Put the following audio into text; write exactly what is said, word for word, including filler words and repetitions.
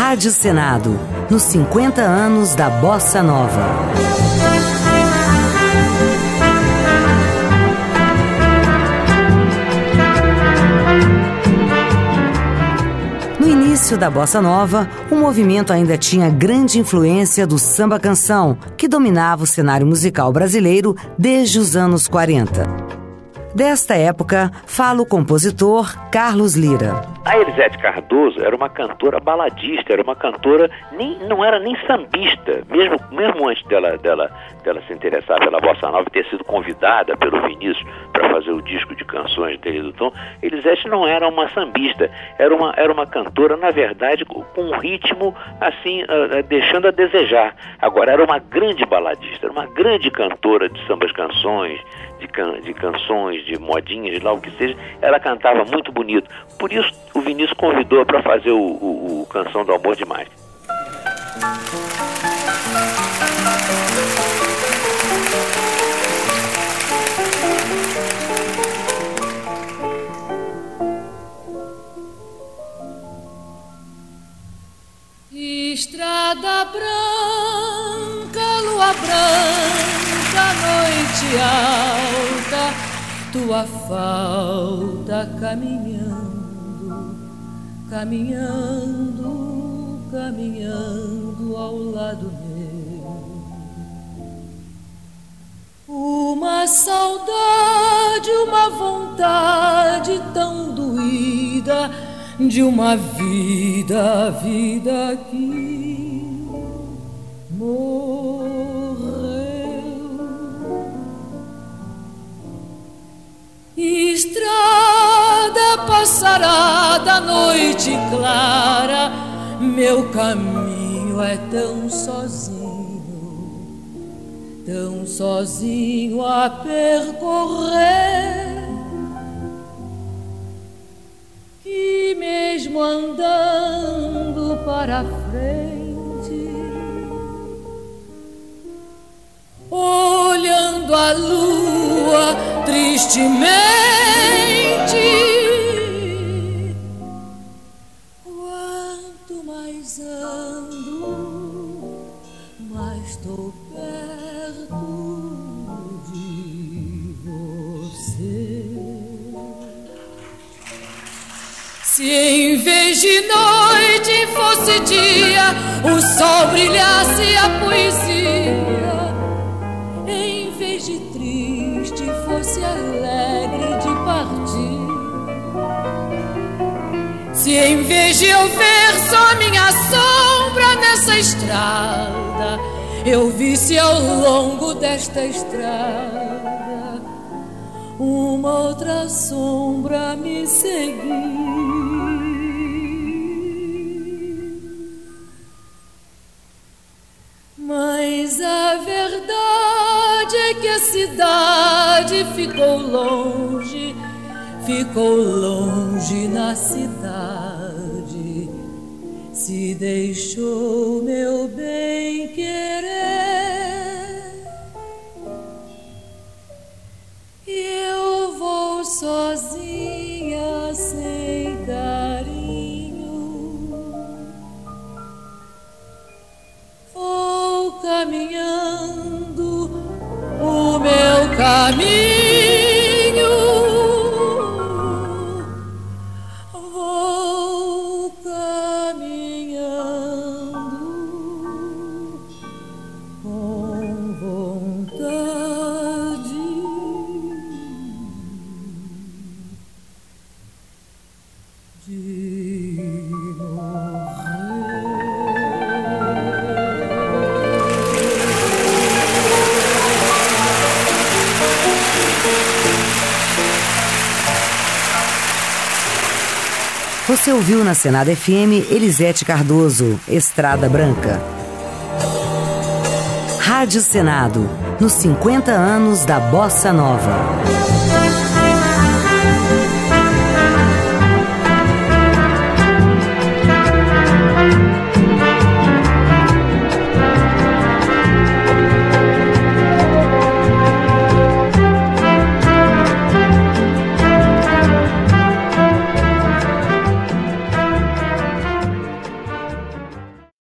Rádio Senado, nos cinquenta anos da Bossa Nova. No início da Bossa Nova, o movimento ainda tinha grande influência do samba-canção, que dominava o cenário musical brasileiro desde os anos quarenta. Desta época, fala o compositor Carlos Lira. A Elisete Cardoso era uma cantora baladista, era uma cantora, nem, não era nem sambista, mesmo, mesmo antes dela, dela, dela se interessar pela Bossa Nova e ter sido convidada pelo Vinícius para fazer o disco de canções dele do Tom. Elisete não era uma sambista, era uma, era uma cantora, na verdade, com um ritmo assim, uh, uh, deixando a desejar. Agora, era uma grande baladista, era uma grande cantora de sambas canções, de, can, de canções, de modinhas, de lá o que seja. Ela cantava muito bonito. Por isso, o Vinícius convidou para fazer o, o, o Canção do Amor Demais. Estrada branca, lua branca, noite alta, tua falta caminhando, caminhando, caminhando ao lado meu. Uma saudade, uma vontade tão doída de uma vida, vida que morreu. Estrada passarada, noite clara, meu caminho é tão sozinho, tão sozinho a percorrer, que mesmo andando para frente, olhando a lua tristemente, quanto mais ando, mais estou perto de você. Se em vez de noite fosse dia, o sol brilhasse a poesia, em vez de triste fosse alegre de partir, se em vez de eu ver só minha sombra nessa estrada, eu visse ao longo desta estrada uma outra sombra me seguir. Mas a verdade é que a cidade ficou longe, ficou longe na cidade, se deixou meu bem querer, e eu vou sozinha sem carinho, vou caminhando o meu caminho, vou caminhando com vontade de morrer. Você ouviu na Senado F M Elisete Cardoso, Estrada Branca. Rádio Senado, nos cinquenta anos da Bossa Nova.